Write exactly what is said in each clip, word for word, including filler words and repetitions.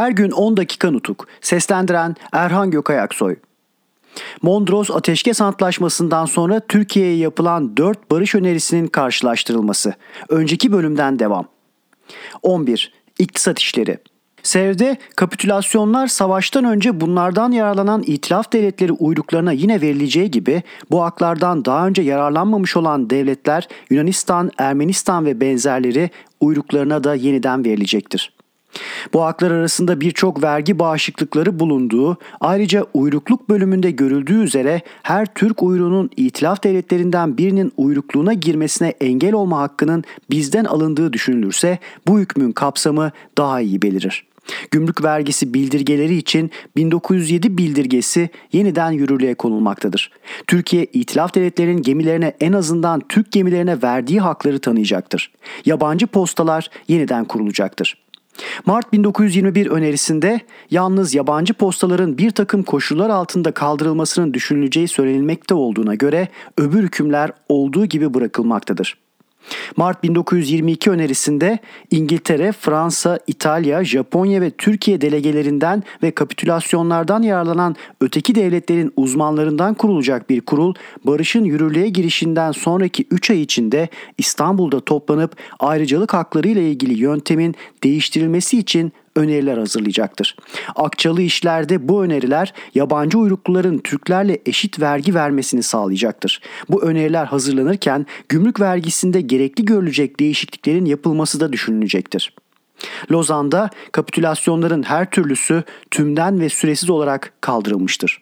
Her gün on dakika nutuk. Seslendiren Erhan Gökayaksoy. Mondros Ateşkes Antlaşması'ndan sonra Türkiye'ye yapılan dört barış önerisinin karşılaştırılması. Önceki bölümden devam. on bir. İktisat işleri. Sevr'de kapitülasyonlar savaştan önce bunlardan yararlanan itilaf devletleri uyruklarına yine verileceği gibi bu haklardan daha önce yararlanmamış olan devletler Yunanistan, Ermenistan ve benzerleri uyruklarına da yeniden verilecektir. Bu haklar arasında birçok vergi bağışıklıkları bulunduğu, ayrıca uyrukluk bölümünde görüldüğü üzere her Türk uyruğunun itilaf devletlerinden birinin uyrukluğuna girmesine engel olma hakkının bizden alındığı düşünülürse bu hükmün kapsamı daha iyi belirir. Gümrük vergisi bildirgeleri için bin dokuz yüz yedi bildirgesi yeniden yürürlüğe konulmaktadır. Türkiye, itilaf devletlerinin gemilerine en azından Türk gemilerine verdiği hakları tanıyacaktır. Yabancı postalar yeniden kurulacaktır. Mart bin dokuz yüz yirmi bir önerisinde yalnız yabancı postaların bir takım koşullar altında kaldırılmasının düşünüleceği söylenilmekte olduğuna göre öbür hükümler olduğu gibi bırakılmaktadır. Mart bin dokuz yüz yirmi iki önerisinde İngiltere, Fransa, İtalya, Japonya ve Türkiye delegelerinden ve kapitülasyonlardan yararlanan öteki devletlerin uzmanlarından kurulacak bir kurul, barışın yürürlüğe girişinden sonraki üç ay içinde İstanbul'da toplanıp ayrıcalık hakları ile ilgili yöntemin değiştirilmesi için öneriler hazırlayacaktır. Akçalı işlerde bu öneriler yabancı uyrukluların Türklerle eşit vergi vermesini sağlayacaktır. Bu öneriler hazırlanırken gümrük vergisinde gerekli görülecek değişikliklerin yapılması da düşünülecektir. Lozan'da kapitülasyonların her türlüsü tümden ve süresiz olarak kaldırılmıştır.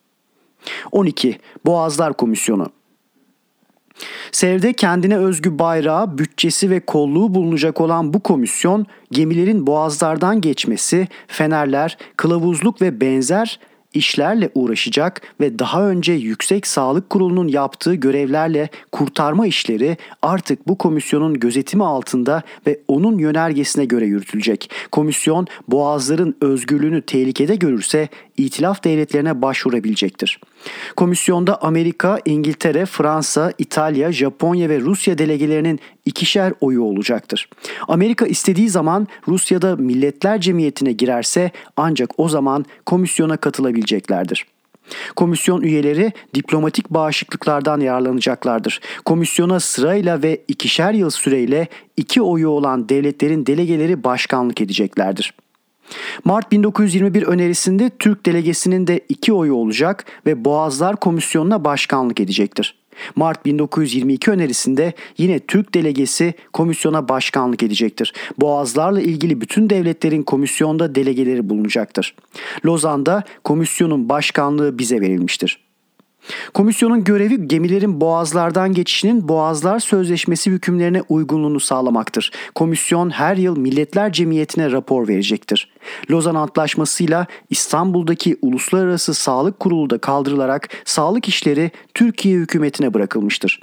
on iki. Boğazlar Komisyonu. Sevr'de kendine özgü bayrağı, bütçesi ve kolluğu bulunacak olan bu komisyon, gemilerin boğazlardan geçmesi, fenerler, kılavuzluk ve benzer işlerle uğraşacak ve daha önce Yüksek Sağlık Kurulu'nun yaptığı görevlerle kurtarma işleri artık bu komisyonun gözetimi altında ve onun yönergesine göre yürütülecek. Komisyon, boğazların özgürlüğünü tehlikede görürse itilaf devletlerine başvurabilecektir. Komisyonda Amerika, İngiltere, Fransa, İtalya, Japonya ve Rusya delegelerinin ikişer oyu olacaktır. Amerika istediği zaman Rusya'da Milletler Cemiyeti'ne girerse ancak o zaman komisyona katılabileceklerdir. Komisyon üyeleri diplomatik bağışıklıklardan yararlanacaklardır. Komisyona sırayla ve ikişer yıl süreyle iki oyu olan devletlerin delegeleri başkanlık edeceklerdir. Mart bin dokuz yüz yirmi bir önerisinde Türk delegesinin de iki oyu olacak ve Boğazlar Komisyonu'na başkanlık edecektir. Mart bin dokuz yüz yirmi iki önerisinde yine Türk delegesi komisyona başkanlık edecektir. Boğazlarla ilgili bütün devletlerin komisyonda delegeleri bulunacaktır. Lozan'da komisyonun başkanlığı bize verilmiştir. Komisyonun görevi gemilerin boğazlardan geçişinin Boğazlar Sözleşmesi hükümlerine uygunluğunu sağlamaktır. Komisyon her yıl Milletler Cemiyeti'ne rapor verecektir. Lozan Antlaşması'yla İstanbul'daki Uluslararası Sağlık Kurulu da kaldırılarak sağlık işleri Türkiye hükümetine bırakılmıştır.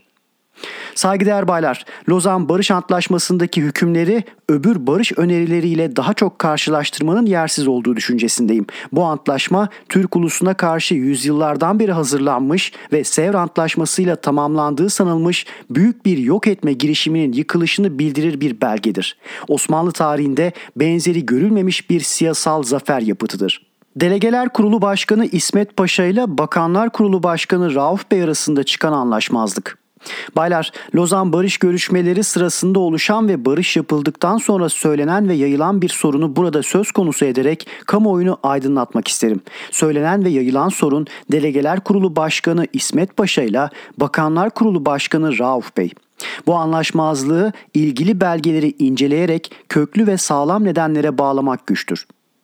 Saygıdeğer baylar, Lozan Barış Antlaşması'ndaki hükümleri öbür barış önerileriyle daha çok karşılaştırmanın yersiz olduğu düşüncesindeyim. Bu antlaşma Türk ulusuna karşı yüzyıllardan beri hazırlanmış ve Sevr Antlaşması'yla tamamlandığı sanılmış büyük bir yok etme girişiminin yıkılışını bildirir bir belgedir. Osmanlı tarihinde benzeri görülmemiş bir siyasal zafer yapıtıdır. Delegeler Kurulu Başkanı İsmet Paşa ile Bakanlar Kurulu Başkanı Rauf Bey arasında çıkan anlaşmazlık. Baylar, Lozan barış görüşmeleri sırasında oluşan ve barış yapıldıktan sonra söylenen ve yayılan bir sorunu burada söz konusu ederek kamuoyunu aydınlatmak isterim. Söylenen ve yayılan sorun Delegeler Kurulu Başkanı İsmet Paşa ile Bakanlar Kurulu Başkanı Rauf Bey. Bu anlaşmazlığı ilgili belgeleri inceleyerek köklü ve sağlam nedenlere bağlamak güçtür.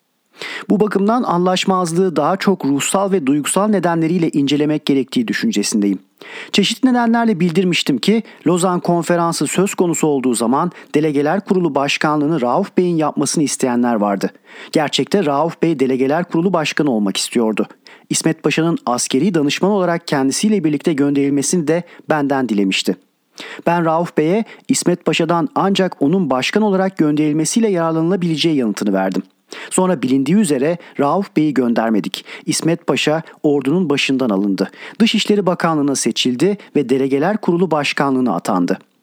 Bu bakımdan anlaşmazlığı daha çok ruhsal ve duygusal nedenleriyle incelemek gerektiği düşüncesindeyim. Çeşitli nedenlerle bildirmiştim ki Lozan Konferansı söz konusu olduğu zaman Delegeler Kurulu Başkanlığını Rauf Bey'in yapmasını isteyenler vardı. Gerçekte Rauf Bey Delegeler Kurulu Başkanı olmak istiyordu. İsmet Paşa'nın askeri danışman olarak kendisiyle birlikte gönderilmesini de benden dilemişti. Ben Rauf Bey'e İsmet Paşa'dan ancak onun başkan olarak gönderilmesiyle yararlanılabileceği yanıtını verdim. Sonra bilindiği üzere Rauf Bey'i göndermedik. İsmet Paşa ordunun başından alındı. Dışişleri Bakanlığı'na seçildi ve Delegeler Kurulu Başkanlığı'na atandı.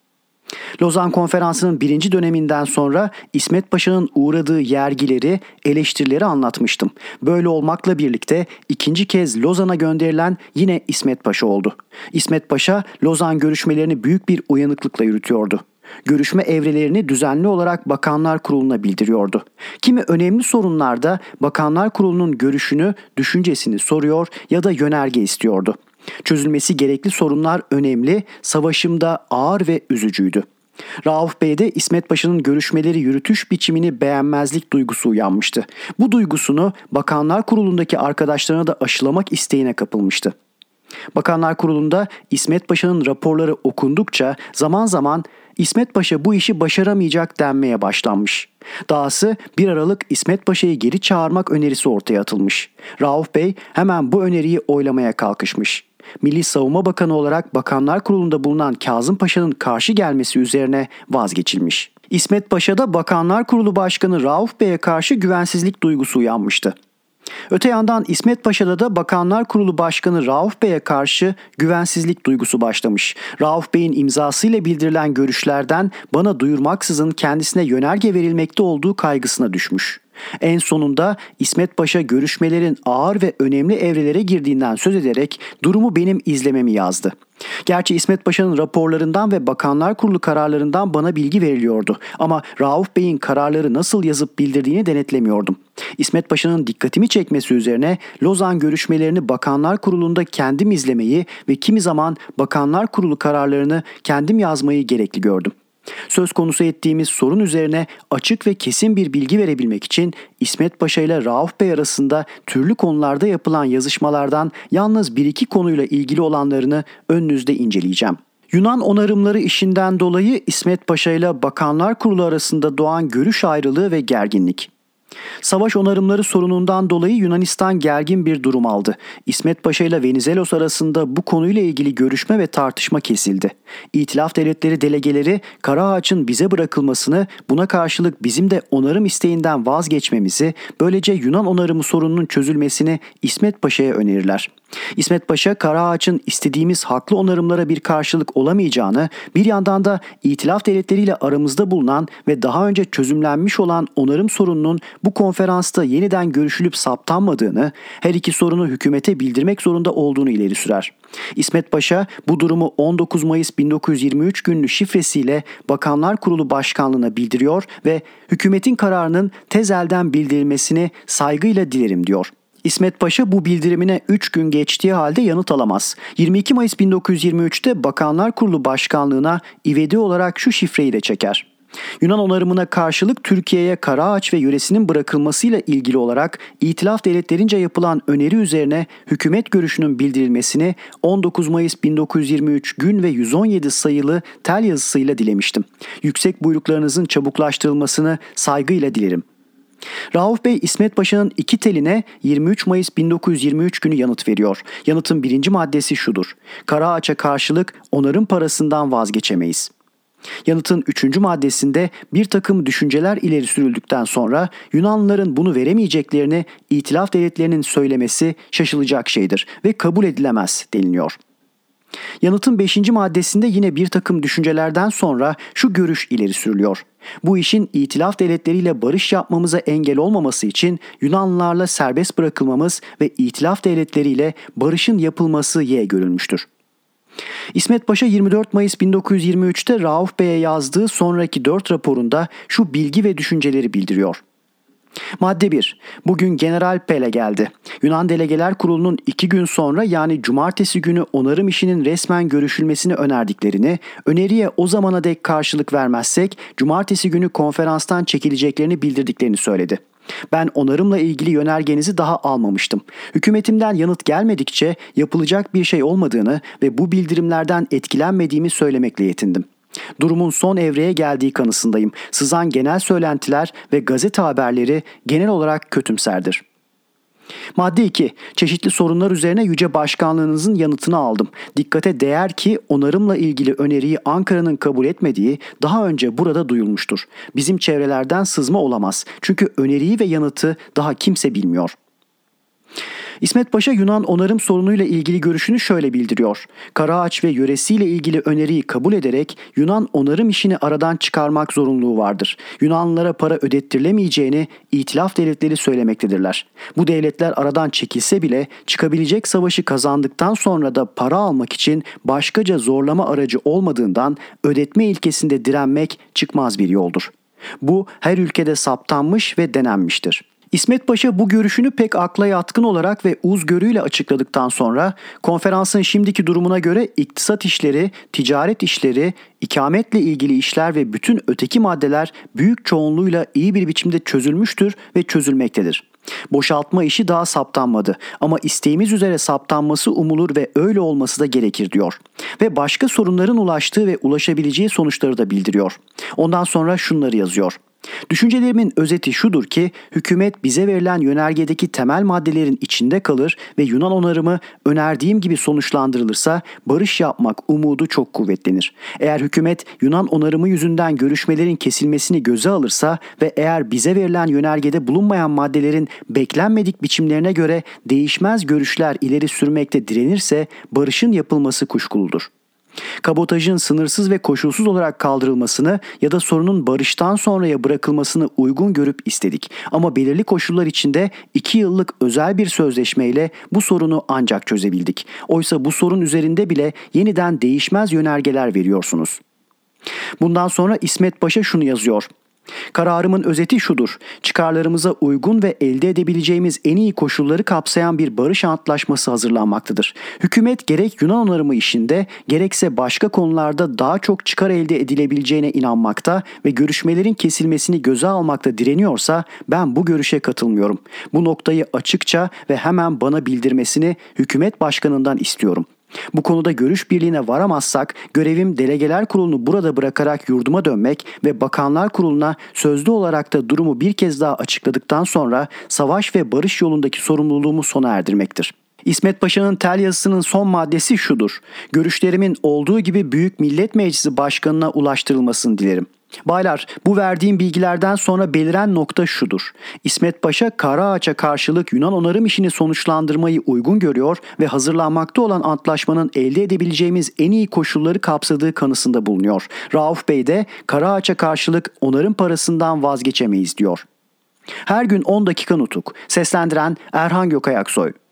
Lozan Konferansı'nın birinci döneminden sonra İsmet Paşa'nın uğradığı yergileri, eleştirileri anlatmıştım. Böyle olmakla birlikte ikinci kez Lozan'a gönderilen yine İsmet Paşa oldu. İsmet Paşa Lozan görüşmelerini büyük bir uyanıklıkla yürütüyordu. Görüşme evrelerini düzenli olarak Bakanlar Kurulu'na bildiriyordu. Kimi önemli sorunlarda Bakanlar Kurulu'nun görüşünü, düşüncesini soruyor ya da yönerge istiyordu. Çözülmesi gerekli sorunlar önemli, savaşımda ağır ve üzücüydü. Rauf Bey'de İsmet Paşa'nın görüşmeleri yürütüş biçimini beğenmezlik duygusu uyanmıştı. Bu duygusunu Bakanlar Kurulu'ndaki arkadaşlarına da aşılamak isteğine kapılmıştı. Bakanlar Kurulu'nda İsmet Paşa'nın raporları okundukça zaman zaman İsmet Paşa bu işi başaramayacak denmeye başlanmış. Dahası bir Aralık İsmet Paşa'yı geri çağırmak önerisi ortaya atılmış. Rauf Bey hemen bu öneriyi oylamaya kalkışmış. Milli Savunma Bakanı olarak Bakanlar Kurulu'nda bulunan Kazım Paşa'nın karşı gelmesi üzerine vazgeçilmiş. İsmet Paşa'da Bakanlar Kurulu Başkanı Rauf Bey'e karşı güvensizlik duygusu uyanmıştı. Öte yandan İsmet Paşa'da da Bakanlar Kurulu Başkanı Rauf Bey'e karşı güvensizlik duygusu başlamış. Rauf Bey'in imzasıyla bildirilen görüşlerden bana duyurmaksızın kendisine yönerge verilmekte olduğu kaygısına düşmüş. En sonunda İsmet Paşa görüşmelerin ağır ve önemli evrelere girdiğinden söz ederek durumu benim izlememi yazdı. Gerçi İsmet Paşa'nın raporlarından ve Bakanlar Kurulu kararlarından bana bilgi veriliyordu ama Rauf Bey'in kararları nasıl yazıp bildirdiğini denetlemiyordum. İsmet Paşa'nın dikkatimi çekmesi üzerine Lozan görüşmelerini Bakanlar Kurulu'nda kendim izlemeyi ve kimi zaman Bakanlar Kurulu kararlarını kendim yazmayı gerekli gördüm. Söz konusu ettiğimiz sorun üzerine açık ve kesin bir bilgi verebilmek için İsmet Paşa ile Rauf Bey arasında türlü konularda yapılan yazışmalardan yalnız bir iki konuyla ilgili olanlarını önünüzde inceleyeceğim. Yunan onarımları işinden dolayı İsmet Paşa ile Bakanlar Kurulu arasında doğan görüş ayrılığı ve gerginlik. Savaş onarımları sorunundan dolayı Yunanistan gergin bir durum aldı. İsmet Paşa ile Venizelos arasında bu konuyla ilgili görüşme ve tartışma kesildi. İtilaf devletleri delegeleri Karaağaç'ın bize bırakılmasını, buna karşılık bizim de onarım isteğinden vazgeçmemizi, böylece Yunan onarımı sorununun çözülmesini İsmet Paşa'ya önerirler. İsmet Paşa Karaağaç'ın istediğimiz haklı onarımlara bir karşılık olamayacağını, bir yandan da İtilaf devletleriyle aramızda bulunan ve daha önce çözümlenmiş olan onarım sorununun bu konferansta yeniden görüşülüp saptanmadığını, her iki sorunu hükümete bildirmek zorunda olduğunu ileri sürer. İsmet Paşa bu durumu on dokuz Mayıs bin dokuz yüz yirmi üç günlü şifresiyle Bakanlar Kurulu Başkanlığı'na bildiriyor ve hükümetin kararının tez elden bildirilmesini saygıyla dilerim diyor. İsmet Paşa bu bildirimine üç gün geçtiği halde yanıt alamaz. yirmi iki Mayıs bin dokuz yüz yirmi üçte Bakanlar Kurulu Başkanlığı'na ivedi olarak şu şifreyi de çeker. Yunan onarımına karşılık Türkiye'ye Karaağaç ve yöresinin bırakılmasıyla ilgili olarak İtilaf devletlerince yapılan öneri üzerine hükümet görüşünün bildirilmesini on dokuz Mayıs bin dokuz yüz yirmi üç gün ve yüz on yedi sayılı tel yazısıyla dilemiştim. Yüksek buyruklarınızın çabuklaştırılmasını saygıyla dilerim. Rauf Bey İsmet Paşa'nın iki teline yirmi üç Mayıs bin dokuz yüz yirmi üç günü yanıt veriyor. Yanıtın birinci maddesi şudur: Karaağaç'a karşılık onarım parasından vazgeçemeyiz. Yanıtın üçüncü maddesinde bir takım düşünceler ileri sürüldükten sonra Yunanlıların bunu veremeyeceklerini İtilaf devletlerinin söylemesi şaşılacak şeydir ve kabul edilemez deniliyor. Yanıtın beşinci maddesinde yine bir takım düşüncelerden sonra şu görüş ileri sürülüyor: Bu işin İtilaf devletleriyle barış yapmamıza engel olmaması için Yunanlılarla serbest bırakılmamız ve İtilaf devletleriyle barışın yapılması ye görülmüştür. İsmet Paşa yirmi dört Mayıs bin dokuz yüz yirmi üçte Rauf Bey'e yazdığı sonraki dört raporunda şu bilgi ve düşünceleri bildiriyor. Madde bir. Bugün General Pele geldi. Yunan Delegeler Kurulu'nun iki gün sonra yani cumartesi günü onarım işinin resmen görüşülmesini önerdiklerini, öneriye o zamana dek karşılık vermezsek cumartesi günü konferanstan çekileceklerini bildirdiklerini söyledi. Ben onarımla ilgili yönergenizi daha almamıştım. Hükümetimden yanıt gelmedikçe yapılacak bir şey olmadığını ve bu bildirimlerden etkilenmediğimi söylemekle yetindim. Durumun son evreye geldiği kanısındayım. Sızan genel söylentiler ve gazete haberleri genel olarak kötümserdir. Madde iki. Çeşitli sorunlar üzerine Yüce Başkanlığınızın yanıtını aldım. Dikkate değer ki onarımla ilgili öneriyi Ankara'nın kabul etmediği daha önce burada duyulmuştur. Bizim çevrelerden sızma olamaz. Çünkü öneriyi ve yanıtı daha kimse bilmiyor. İsmet Paşa Yunan onarım sorunuyla ilgili görüşünü şöyle bildiriyor. Karaağaç ve yöresiyle ilgili öneriyi kabul ederek Yunan onarım işini aradan çıkarmak zorunluluğu vardır. Yunanlılara para ödettirilemeyeceğini İtilaf devletleri söylemektedirler. Bu devletler aradan çekilse bile çıkabilecek savaşı kazandıktan sonra da para almak için başkaca zorlama aracı olmadığından ödetme ilkesinde direnmek çıkmaz bir yoldur. Bu her ülkede saptanmış ve denenmiştir. İsmet Paşa bu görüşünü pek akla yatkın olarak ve uzgörüyle açıkladıktan sonra konferansın şimdiki durumuna göre iktisat işleri, ticaret işleri, ikametle ilgili işler ve bütün öteki maddeler büyük çoğunluğuyla iyi bir biçimde çözülmüştür ve çözülmektedir. Boşaltma işi daha saptanmadı ama isteğimiz üzere saptanması umulur ve öyle olması da gerekir diyor. Ve başka sorunların ulaştığı ve ulaşabileceği sonuçları da bildiriyor. Ondan sonra şunları yazıyor. Düşüncelerimin özeti şudur ki hükümet bize verilen yönergedeki temel maddelerin içinde kalır ve Yunan onarımı önerdiğim gibi sonuçlandırılırsa barış yapmak umudu çok kuvvetlenir. Eğer hükümet Yunan onarımı yüzünden görüşmelerin kesilmesini göze alırsa ve eğer bize verilen yönergede bulunmayan maddelerin beklenmedik biçimlerine göre değişmez görüşler ileri sürmekte direnirse barışın yapılması kuşkuludur. Kabotajın sınırsız ve koşulsuz olarak kaldırılmasını ya da sorunun barıştan sonraya bırakılmasını uygun görüp istedik. Ama belirli koşullar içinde iki yıllık özel bir sözleşmeyle bu sorunu ancak çözebildik. Oysa bu sorun üzerinde bile yeniden değişmez yönergeler veriyorsunuz. Bundan sonra İsmet Paşa şunu yazıyor. Kararımın özeti şudur. Çıkarlarımıza uygun ve elde edebileceğimiz en iyi koşulları kapsayan bir barış antlaşması hazırlanmaktadır. Hükümet gerek Yunan onarımı işinde gerekse başka konularda daha çok çıkar elde edilebileceğine inanmakta ve görüşmelerin kesilmesini göze almakta direniyorsa ben bu görüşe katılmıyorum. Bu noktayı açıkça ve hemen bana bildirmesini hükümet başkanından istiyorum. Bu konuda görüş birliğine varamazsak görevim delegeler kurulunu burada bırakarak yurduma dönmek ve bakanlar kuruluna sözlü olarak da durumu bir kez daha açıkladıktan sonra savaş ve barış yolundaki sorumluluğumu sona erdirmektir. İsmet Paşa'nın tel yazısının son maddesi şudur. Görüşlerimin olduğu gibi Büyük Millet Meclisi Başkanı'na ulaştırılmasını dilerim. Baylar, bu verdiğim bilgilerden sonra beliren nokta şudur. İsmet Paşa Karaağaç'a karşılık Yunan onarım işini sonuçlandırmayı uygun görüyor ve hazırlanmakta olan antlaşmanın elde edebileceğimiz en iyi koşulları kapsadığı kanısında bulunuyor. Rauf Bey de Karaağaç'a karşılık onarım parasından vazgeçemeyiz diyor. Her gün on dakika nutuk. Seslendiren Erhan Gökayaksoy.